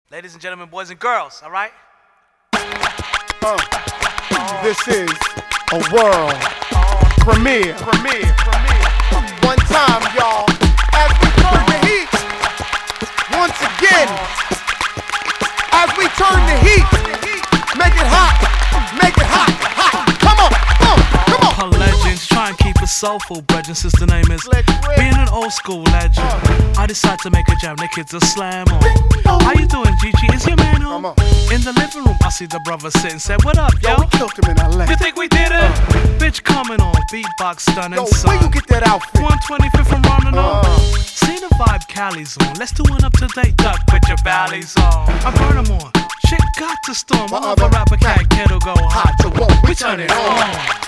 Ladies and gentlemen, boys and girls, all right? This is a world premiere. One time, y'all, as we turn the heat, once again, as we turn the heat, make it hot, come on. Our legends try and keep it soulful, brethren, since the name is being an old school legend. I decide to make a jam, the kids a slam on. How you doing, Gigi? Is your man home? In the living room, I see the brother sitting, said, what up, yo? We killed him in LA. You think we did it? Bitch coming on, beatbox stunning, Yo, son. where you get that outfit? 125th from running on. See the vibe Cali's on. Let's do an up-to-date duck, put your valleys on. I burn them on. Shit got to storm. My other rapper cat kid'll go hot to whoa. We turn it on.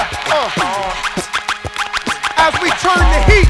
As we turn the heat,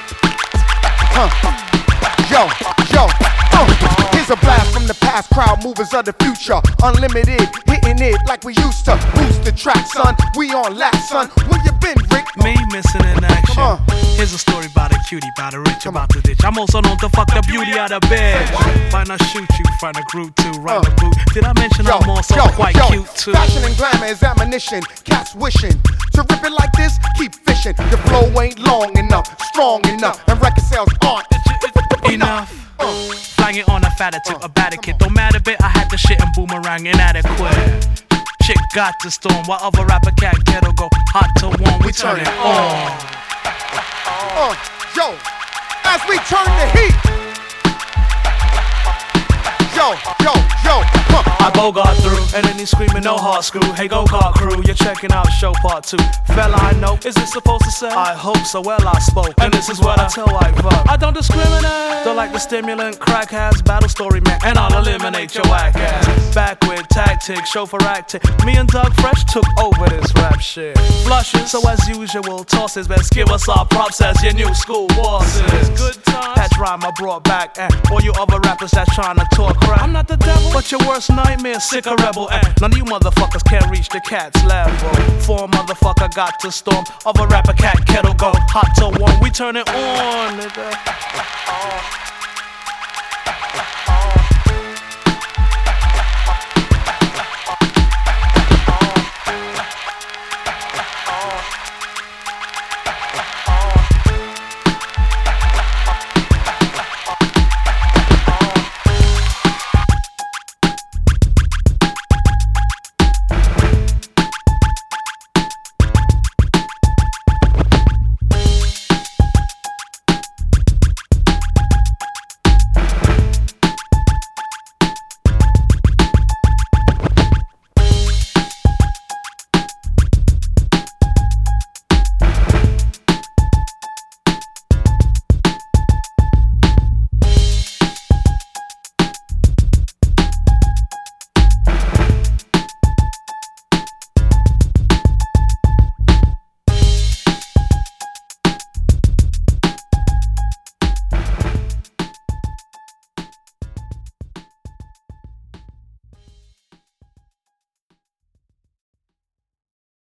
yo, here's a blast from the past, crowd movers of the future, unlimited, hitting it like we used to. Boost the track, son, we on last, son. Where you been, Rick? Me missing in action. Here's a story about a cutie, about a rich, about the ditch. I'm also known to fuck the beauty out of bed. Find I shoot you, find a group too, right the boot. Did I mention I'm also quite cute too? Fashion and glamour is ammunition, cats wishing to rip it like this, keep fishing. Your flow ain't long enough, strong enough, and record sales aren't enough. Flying it on a fatter tip, a batter kid. Don't matter bit, I had the shit and boomerang inadequate. Chick got the storm, while other rapper cat ghetto go hot to one. We turn it on. Yo, as we turn the heat. Yo, I Bogart through, and then he's screaming no hard screw. Hey go-kart crew, you're checking out show part 2. Fella I know, is it supposed to say? I hope so, well I spoke, and this is what I tell white folk. I don't discriminate, don't like the stimulant, crack has battle story man, and I'll eliminate your whack ass. Back with tactics, show for acting, me and Doug Fresh took over this rap shit. Flushes, so as usual, tosses, best give us our props as your new school bosses. Good times, that's rhyme I brought back, and all you other rappers that's trying to talk crap. I'm not the devil, but your worst nightmare, sick a rebel, and none of you motherfuckers can't reach the cat's level. For a motherfucker got to storm, of a rapper cat kettle go hot to one. We turn it on, nigga.